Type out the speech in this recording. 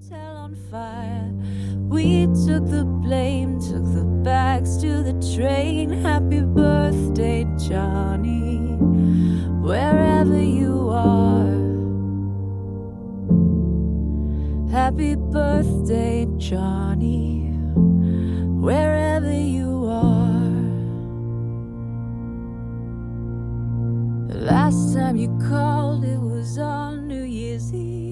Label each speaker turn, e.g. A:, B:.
A: Hotel on fire. We took the blame, took the bags to the train. Happy birthday, Johnny, wherever you are. Happy birthday, Johnny, wherever you are. The last time you called, it was on New Year's Eve.